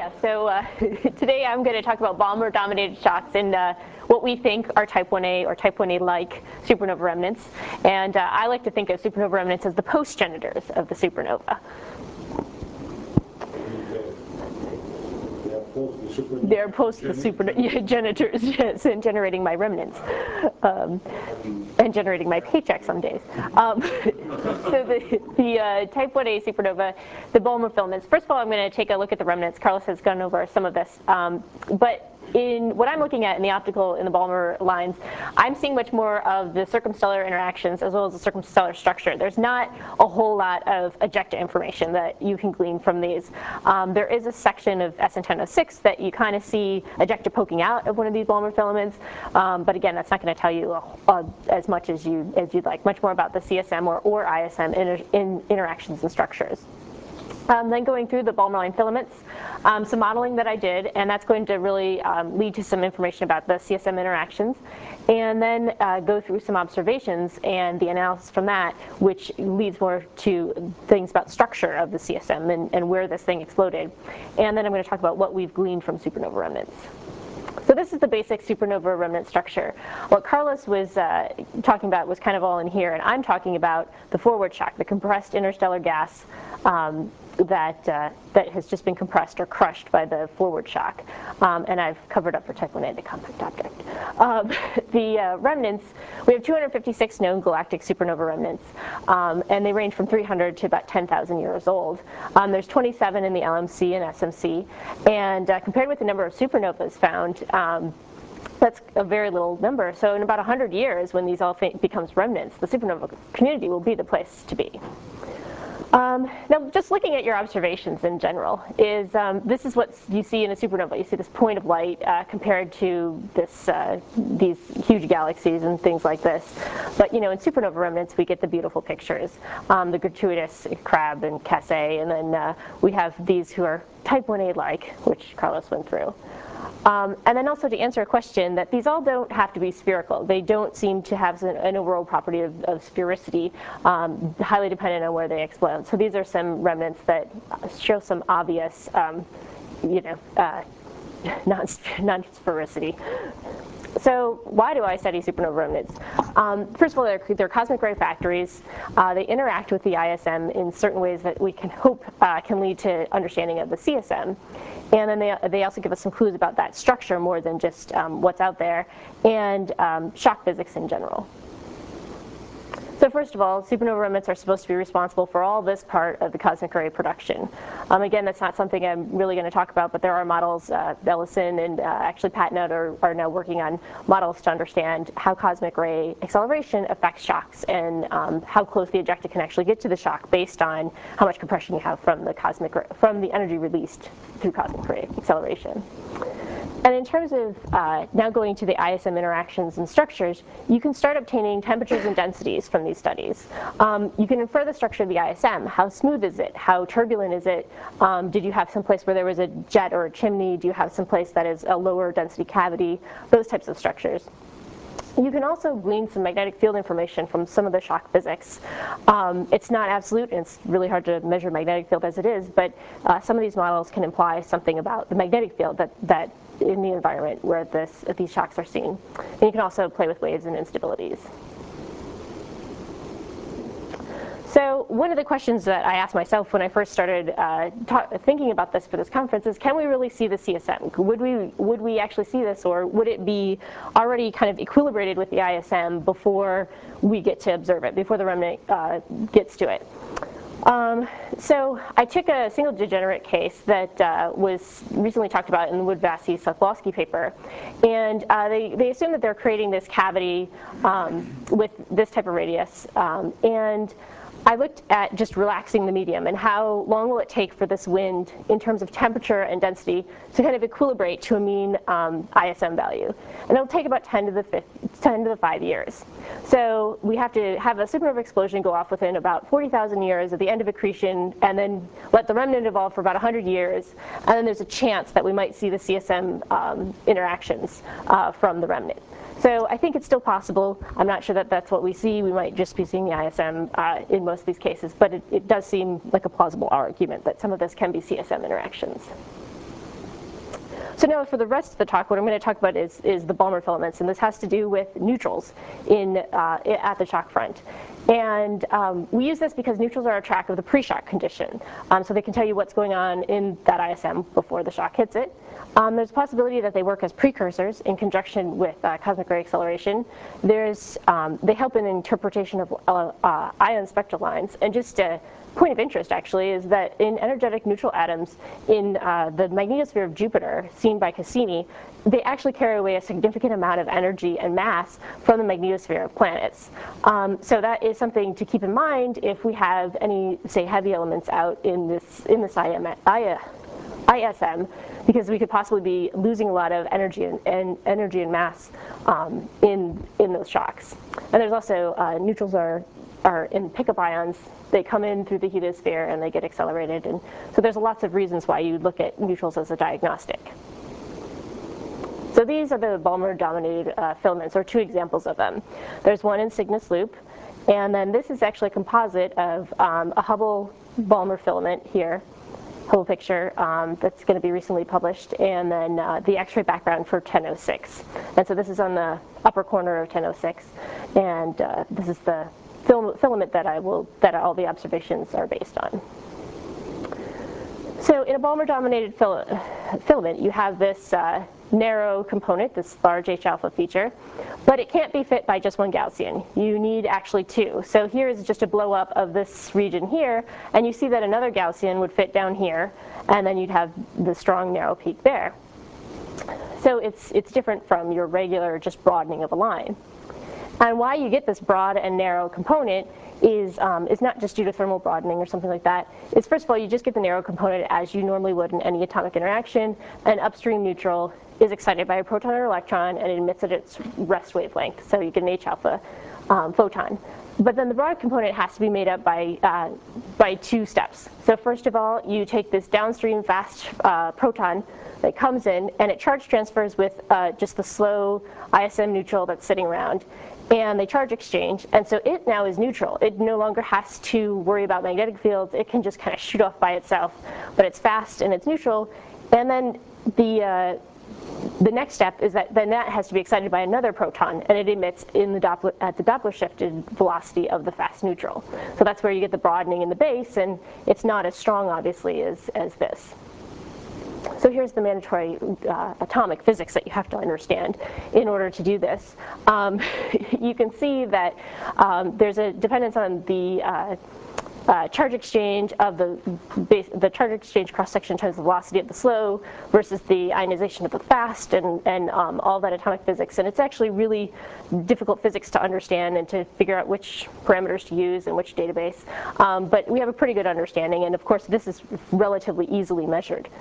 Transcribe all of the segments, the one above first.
Today I'm going to talk about Balmer-dominated shocks and what we think are Type 1a or Type 1a-like supernova remnants. And I like to think of supernova remnants as the post-generators of the supernova. They're post the generators, yes, and generating my remnants, and generating my paycheck some days. So the Type 1a supernova, the Balmer filaments. First of all, I'm going to take a look at the remnants. Carlos has gone over some of this, but in what I'm looking at in the Balmer lines, I'm seeing much more of the circumstellar interactions as well as the circumstellar structure. There's not a whole lot of ejecta information that you can glean from these. There is a section of SN1006 that you kind of see ejecta poking out of one of these Balmer filaments, but again, that's not going to tell you as much as you'd like. Much more about the CSM or ISM interactions and structures. Then going through the Balmer line filaments, some modeling that I did, and that's going to really lead to some information about the CSM interactions, and then go through some observations and the analysis from that, which leads more to things about structure of the CSM and where this thing exploded. And then I'm going to talk about what we've gleaned from supernova remnants. So this is the basic supernova remnant structure. What Carlos was talking about was kind of all in here, and I'm talking about the forward shock, the compressed interstellar gas that has just been compressed or crushed by the forward shock. And I've covered up for Type 1a, the compact object. The remnants, we have 256 known galactic supernova remnants, and they range from 300 to about 10,000 years old. There's 27 in the LMC and SMC, and compared with the number of supernovas found, that's a very little number. So in about 100 years, when these all becomes remnants, the supernova community will be the place to be. Now, just looking at your observations in general, this is what you see in a supernova. You see this point of light compared to these huge galaxies and things like this. But in supernova remnants, we get the beautiful pictures, the gratuitous Crab and Cassay, and then we have these who are Type 1a-like, which Carlos went through. And then also to answer a question that these all don't have to be spherical. They don't seem to have an overall property of sphericity, highly dependent on where they explode. So these are some remnants that show some obvious, non-sphericity. So why do I study supernova remnants? First of all, they're cosmic ray factories. They interact with the ISM in certain ways that we can hope can lead to understanding of the CSM. And then they also give us some clues about that structure more than just what's out there, and shock physics in general. So first of all, supernova remnants are supposed to be responsible for all this part of the cosmic ray production. Again, that's not something I'm really going to talk about, but there are models, Ellison and actually PatNet are now working on models to understand how cosmic ray acceleration affects shocks and how close the ejecta can actually get to the shock based on how much compression you have from the energy released through cosmic ray acceleration. And in terms of now going to the ISM interactions and structures, you can start obtaining temperatures and densities from these studies. You can infer the structure of the ISM. How smooth is it? How turbulent is it? Did you have some place where there was a jet or a chimney? Do you have some place that is a lower density cavity? Those types of structures. You can also glean some magnetic field information from some of the shock physics. It's not absolute, and it's really hard to measure magnetic field as it is, but some of these models can imply something about the magnetic field that in the environment where these shocks are seen. And you can also play with waves and instabilities. So one of the questions that I asked myself when I first started thinking about this for this conference is, can we really see the CSM? Would we actually see this, or would it be already kind of equilibrated with the ISM before we get to observe it, before the remnant gets to it? So I took a single degenerate case that was recently talked about in the Wood-Vassy-Sokolowski paper, and they assume that they're creating this cavity with this type of radius, and I looked at just relaxing the medium and how long will it take for this wind in terms of temperature and density to kind of equilibrate to a mean ISM value. And it'll take about 10 to the 5 years. So we have to have a supernova explosion go off within about 40,000 years at the end of accretion, and then let the remnant evolve for about 100 years, and then there's a chance that we might see the CSM interactions from the remnant. So I think it's still possible. I'm not sure that that's what we see. We might just be seeing the ISM in most of these cases, but it does seem like a plausible argument that some of this can be CSM interactions. So now for the rest of the talk, what I'm going to talk about is the Balmer filaments, and this has to do with neutrals at the shock front. And we use this because neutrals are a track of the pre-shock condition, so they can tell you what's going on in that ISM before the shock hits it. There's a possibility that they work as precursors in conjunction with cosmic ray acceleration. They help in interpretation of ion spectral lines. And just a point of interest, actually, is that in energetic neutral atoms in the magnetosphere of Jupiter, seen by Cassini, they actually carry away a significant amount of energy and mass from the magnetosphere of planets. So that is something to keep in mind if we have any, say, heavy elements out in this ISM, because we could possibly be losing a lot of energy and mass in those shocks. And there's also neutrals are in pickup ions. They come in through the heliosphere and they get accelerated, and so there's lots of reasons why you look at neutrals as a diagnostic. So these are the Balmer-dominated filaments, or two examples of them. There's one in Cygnus loop, and then this is actually a composite of a Hubble-Balmer filament here, Hubble picture that's going to be recently published, and then the X-ray background for 1006. And so this is on the upper corner of 1006, and this is the filament that all the observations are based on. So in a Balmer-dominated filament, you have this narrow component, this large H-alpha feature, but it can't be fit by just one Gaussian. You need actually two. So here is just a blow up of this region here, and you see that another Gaussian would fit down here, and then you'd have the strong narrow peak there. So it's different from your regular just broadening of a line. And why you get this broad and narrow component is not just due to thermal broadening or something like that. It's, first of all, you just get the narrow component as you normally would in any atomic interaction. An upstream neutral is excited by a proton or electron and emits at its rest wavelength. So you get an H-alpha photon. But then the broad component has to be made up by two steps. So first of all, you take this downstream fast proton that comes in, and it charge transfers with just the slow ISM neutral that's sitting around. And they charge exchange, and so it now is neutral. It no longer has to worry about magnetic fields. It can just kind of shoot off by itself, but it's fast and it's neutral. And then the next step is that then that has to be excited by another proton, and it emits in the at the Doppler shifted velocity of the fast neutral. So that's where you get the broadening in the base, and it's not as strong, obviously, as this. So here's the mandatory atomic physics that you have to understand in order to do this. You can see that there's a dependence on the charge exchange of the charge exchange cross-section times the velocity of the slow versus the ionization of the fast, and all that atomic physics. And it's actually really difficult physics to understand and to figure out which parameters to use and which database. But we have a pretty good understanding, and of course this is relatively easily measured.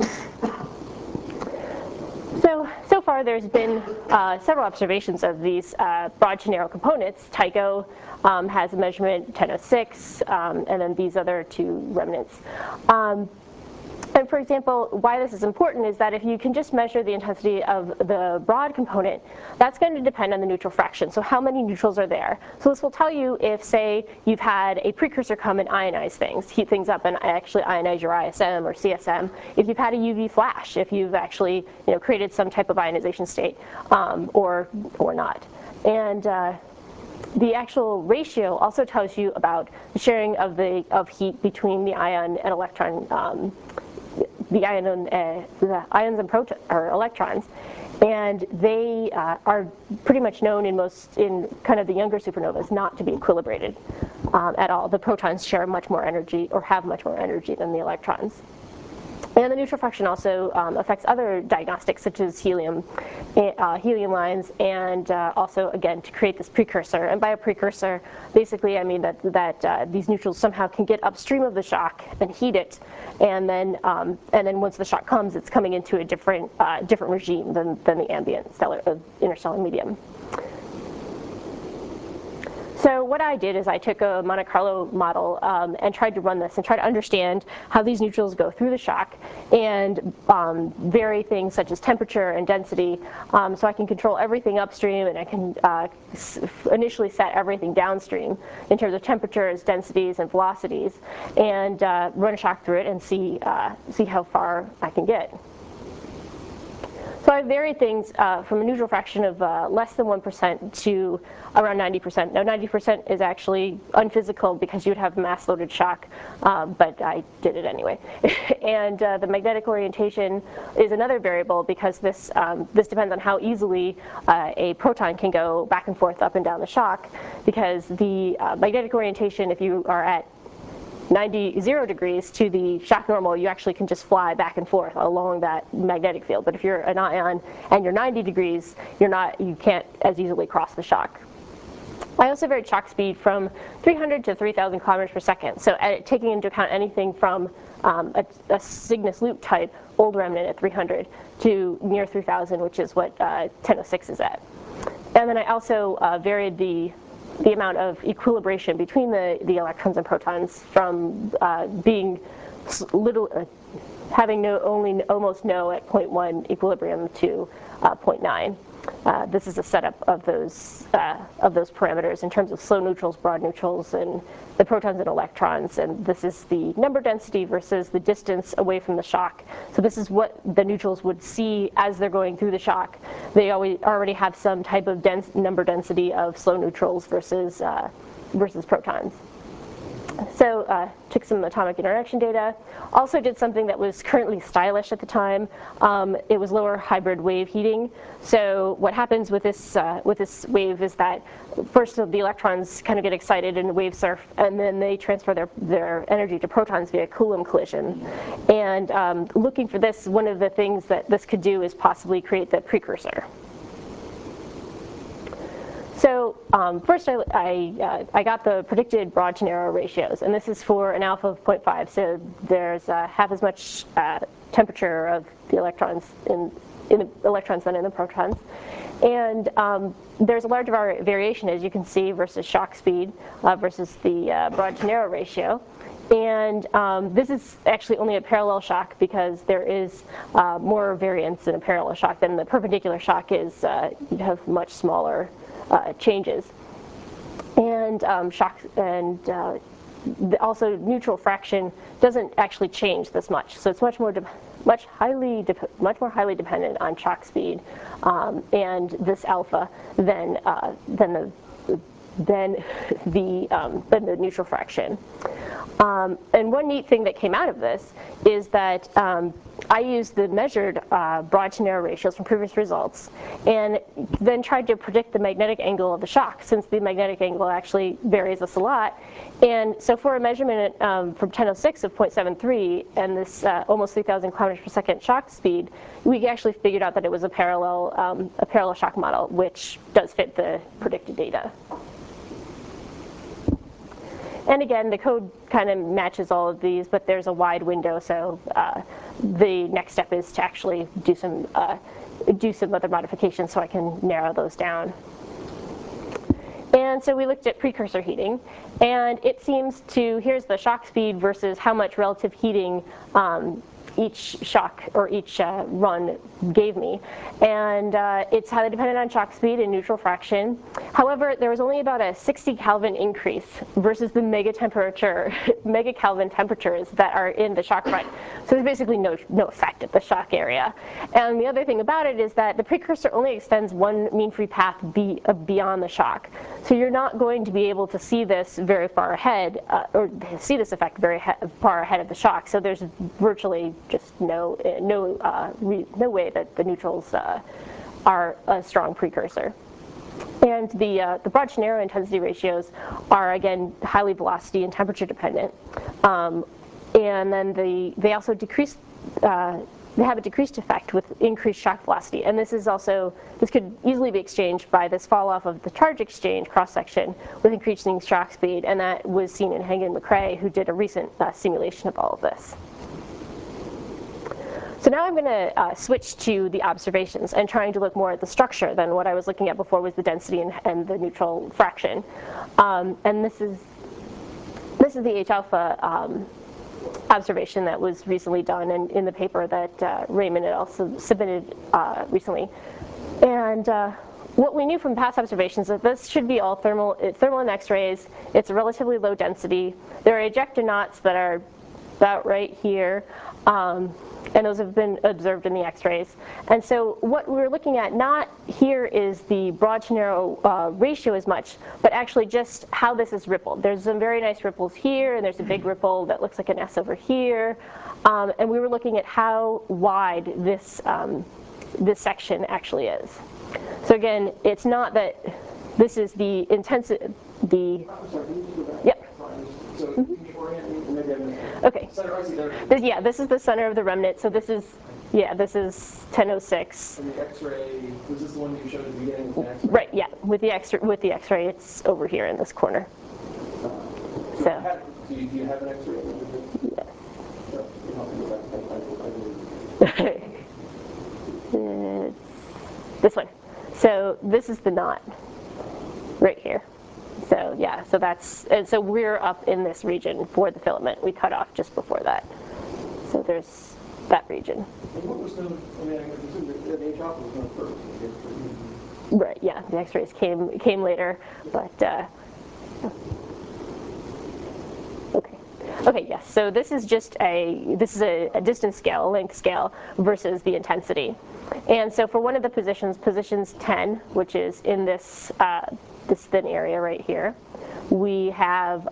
So far there's been several observations of these broad to narrow components. Tycho has a measurement, 1006, and then these other two remnants. And for example, why this is important is that if you can just measure the intensity of the broad component, that's going to depend on the neutral fraction. So how many neutrals are there? So this will tell you if, say, you've had a precursor come and ionize things, heat things up and actually ionize your ISM or CSM. If you've had a UV flash, if you've actually created some type of ionization state or not. And the actual ratio also tells you about the sharing of heat between the ion and electron, the ions and or electrons, and they are pretty much known in kind of the younger supernovas not to be equilibrated at all. The protons share much more energy or have much more energy than the electrons. And the neutral fraction also affects other diagnostics, such as helium lines, and also, again, to create this precursor. And by a precursor, basically, I mean that these neutrals somehow can get upstream of the shock and heat it, and then once the shock comes, it's coming into a different regime than the ambient interstellar medium. So what I did is I took a Monte Carlo model and tried to run this and try to understand how these neutrals go through the shock and vary things such as temperature and density, so I can control everything upstream, and I can initially set everything downstream in terms of temperatures, densities, and velocities, and run a shock through it and see how far I can get. So I varied things from a neutral fraction of less than 1% to around 90%. Now 90% is actually unphysical because you'd have mass-loaded shock, but I did it anyway. And the magnetic orientation is another variable because this depends on how easily a proton can go back and forth up and down the shock, because the magnetic orientation, if you are at 0 degrees to the shock normal, you actually can just fly back and forth along that magnetic field. But if you're an ion and you're 90 degrees, you can't as easily cross the shock. I also varied shock speed from 300 to 3,000 kilometers per second. So taking into account anything from a Cygnus loop type old remnant at 300 to near 3,000, which is what 1006 is at. And then I also varied the amount of equilibration between the electrons and protons from being having almost no at 0.1 equilibrium to 0.9. This is a setup of those parameters in terms of slow neutrals, broad neutrals, and the protons and electrons. And this is the number density versus the distance away from the shock. So this is what the neutrals would see as they're going through the shock. They already have some type of number density of slow neutrals versus protons. So took some atomic interaction data. Also did something that was currently stylish at the time. It was lower hybrid wave heating. So what happens with this wave is that first the electrons kind of get excited in wave surf, and then they transfer their energy to protons via Coulomb collision. And looking for this, one of the things that this could do is possibly create the precursor. So first I got the predicted broad to narrow ratios, and this is for an alpha of 0.5, so there's half as much temperature of the electrons in the electrons than in the protons. And there's a large variation, as you can see, versus shock speed versus the broad to narrow ratio. And this is actually only a parallel shock because there is more variance in a parallel shock than the perpendicular shock is. You'd have much smaller changes. And also neutral fraction doesn't actually change this much, so it's much more highly dependent on shock speed and this alpha than the neutral fraction. And one neat thing that came out of this is that I used the measured broad to narrow ratios from previous results and then tried to predict the magnetic angle of the shock, since the magnetic angle actually varies us a lot. And so for a measurement from 1006 of 0.73 and this almost 3,000 kilometers per second shock speed, we actually figured out that it was a parallel shock model, which does fit the predicted data. And again, the code kind of matches all of these, but there's a wide window, so the next step is to actually do some other modifications so I can narrow those down. And so we looked at precursor heating, and it seems to, here's the shock speed versus how much relative heating each shock or each run gave me. And it's highly dependent on shock speed and neutral fraction. However, there was only about a 60 Kelvin increase versus the megakelvin temperatures that are in the shock front. So there's basically no effect at the shock area. And the other thing about it is that the precursor only extends one mean free path beyond the shock. So you're not going to be able to see this very far ahead, or see this effect very far ahead of the shock. So there's virtually just no way that the neutrals are a strong precursor. And the broad to narrow intensity ratios are, again, highly velocity and temperature dependent. And then they also decrease. They have a decreased effect with increased shock velocity, and this could easily be exchanged by this fall off of the charge exchange cross section with increasing shock speed, and that was seen in Heng and McCrae, who did a recent simulation of all of this. So now I'm going to switch to the observations and trying to look more at the structure than what I was looking at before was the density and the neutral fraction. And this is the H-alpha observation that was recently done in the paper that Raymond had also submitted recently. And what we knew from past observations is that this should be all thermal and X-rays. It's a relatively low density. There are ejector knots that are about right here. And those have been observed in the X-rays. And so what we're looking at not here is the broad to narrow ratio as much, but actually just how this is rippled. There's some very nice ripples here, and there's a big ripple that looks like an S over here. And we were looking at how wide this, this section actually is. So again, it's not that this is the intensity, yep. Okay. Yeah, this is the center of the remnant. So this is, yeah, this is 1006. And the X-ray, was this the one that you showed at the beginning with the X-ray? Right. Yeah, with the X-ray, it's over here in this corner. So. Do you have an X-ray? Yeah. This one. So this is the knot right here. So yeah, so that's, and so we're up in this region for the filament. We cut off just before that. So there's that region. And what was known, I mean, I presume that the HOP was known first. Right, yeah, the X-rays came later, but okay, yes. So this is just a distance scale, a length scale versus the intensity. And so for one of the positions 10, which is in this this thin area right here, we have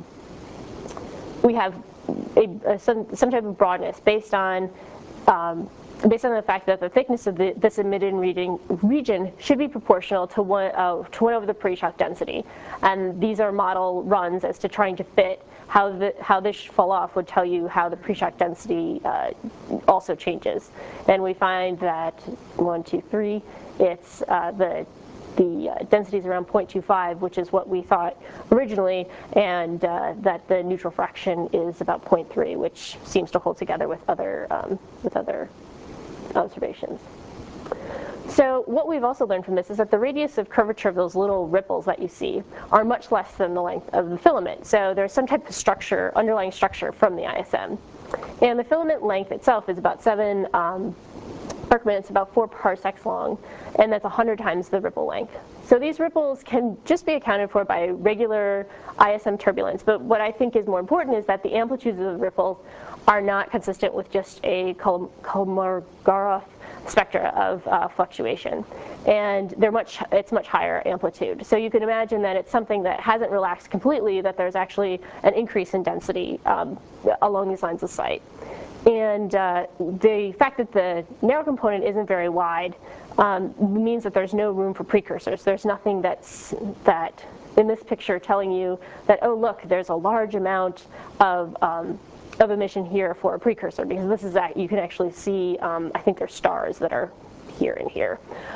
some type of broadness based on the fact that the thickness of this emitted region should be proportional to 1 over the pre-shock density. And these are model runs as to trying to fit how this should fall off would tell you how the pre-shock density also changes. And we find that 1, 2, 3, it's the density is around 0.25, which is what we thought originally, and that the neutral fraction is about 0.3, which seems to hold together with other observations. So what we've also learned from this is that the radius of curvature of those little ripples that you see are much less than the length of the filament. So there's some type of structure, underlying structure from the ISM. And the filament length itself is about 7 arc minutes, about 4 parsecs long, and that's 100 times the ripple length. So these ripples can just be accounted for by regular ISM turbulence, but what I think is more important is that the amplitudes of the ripples are not consistent with just a Kolmogorov spectra of fluctuation, and it's much higher amplitude. So you can imagine that it's something that hasn't relaxed completely, that there's actually an increase in density along these lines of sight. And the fact that the narrow component isn't very wide means that there's no room for precursors. There's nothing that in this picture telling you that, oh look, there's a large amount of emission here for a precursor, because this is that you can actually see, I think there's stars that are here and here.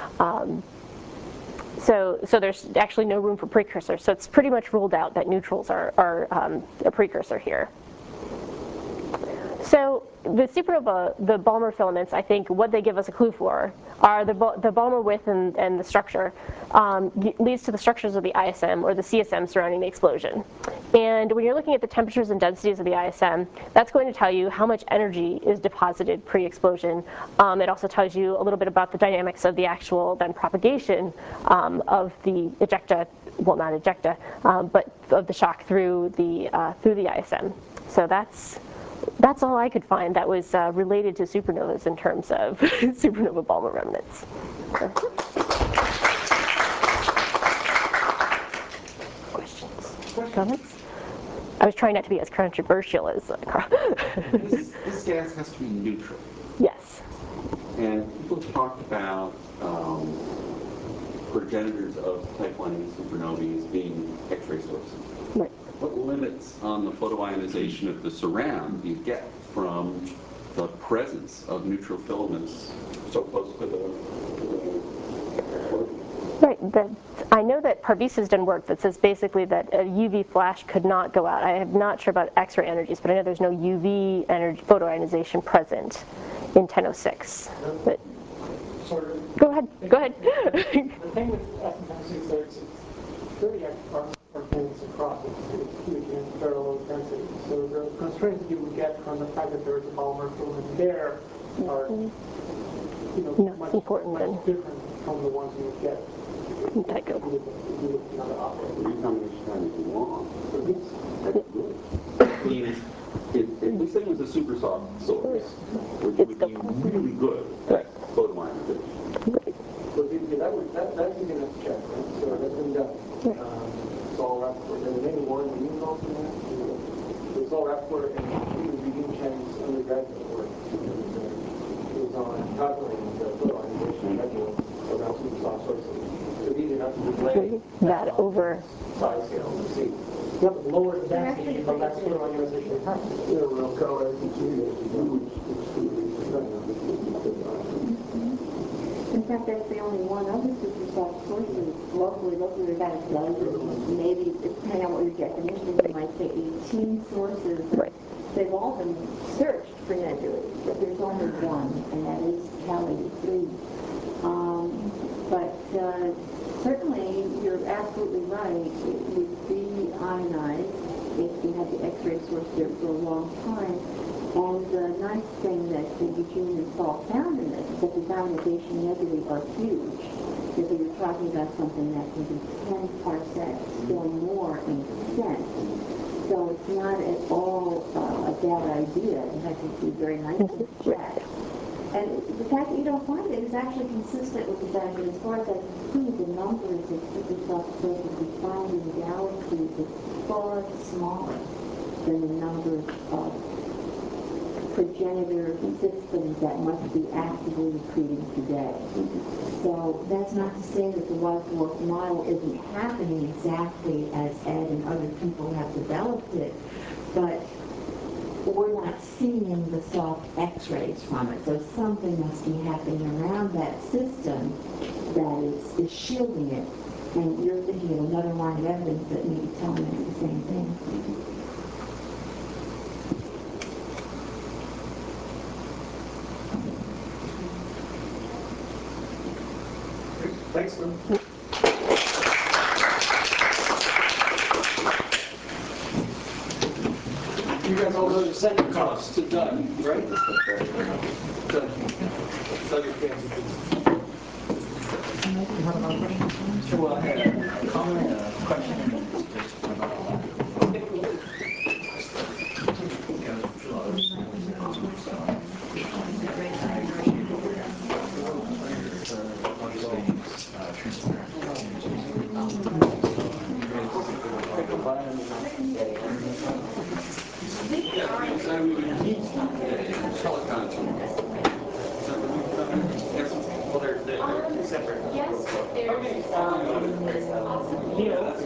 So there's actually no room for precursors. So it's pretty much ruled out that neutrals are a precursor here. So the supernova, the Balmer filaments, I think what they give us a clue for are the Balmer width and the structure leads to the structures of the ISM or the CSM surrounding the explosion. And when you're looking at the temperatures and densities of the ISM, that's going to tell you how much energy is deposited pre-explosion. It also tells you a little bit about the dynamics of the actual then propagation of the ejecta, well not ejecta, but of the shock through the ISM. So that's all I could find that was related to supernovas in terms of supernova Balmer remnants. Questions? Comments? I was trying not to be as controversial as Carl. This gas has to be neutral. Yes. And people talk about progenitors of type 1 supernovae as being X-ray sources. Right. What limits on the photoionization of the surround do you get from the presence of neutral filaments so close to the Right. I know that Parviz has done work that says basically that a UV flash could not go out. I am not sure about X-ray energies, but I know there's no UV energy photoionization present in 1006. But go ahead. Go ahead. The thing with S1006 is it's 30 arctangens across. It's huge in parallel density. So the constraints that you would get from the fact that there's a Balmer filament there are much different from the ones you would get. Tycho. if this thing was a super soft source, which would be really good at photoionization. So that's easy enough to check, right? So that's been done. It's all Rappaport. There was any warranty involved in that. It's all Rappaport and Eugene Chang's undergraduate work. It was on calculating the photoionization schedule around super soft sources. It's easy enough to display that over size scale to see. You have to lower the density, but that's photoionization happens. Yeah, real color, In fact, that's the only one other super soft sources. Locally, we've got a dozen, maybe depending on what your definition is, you might say 18 sources. Right. They've all been searched for nebulae, but there's only one, and that is Cali 3. But certainly, you're absolutely right. It would be ionized if you had the X-ray source there for a long time. And the nice thing that Eugene and Saul found in this is that the ionization nebulae are huge. Because you're talking about something that can be 10 parsecs or more in extent. So it's not at all a bad idea. In fact, it would be very nice to check. And the fact that you don't find it is actually consistent with the fact that as far as I can see, the numbers of super soft sources we find in galaxies is far smaller than the number of progenitor systems that must be actively recruiting today. So that's not to say that the white dwarf model isn't happening exactly as Ed and other people have developed it, but we're not seeing the soft X-rays from it. So something must be happening around that system that is shielding it. And you're thinking of another line of evidence that may be telling us the same thing. Thanks, Lynn. You guys all know the second cost to Doug, right? Doug. Doug is fancy. Well, I had a comment, a question, and a suggestion about So we would need telecom. Well, they're separate. Yes, there is. This also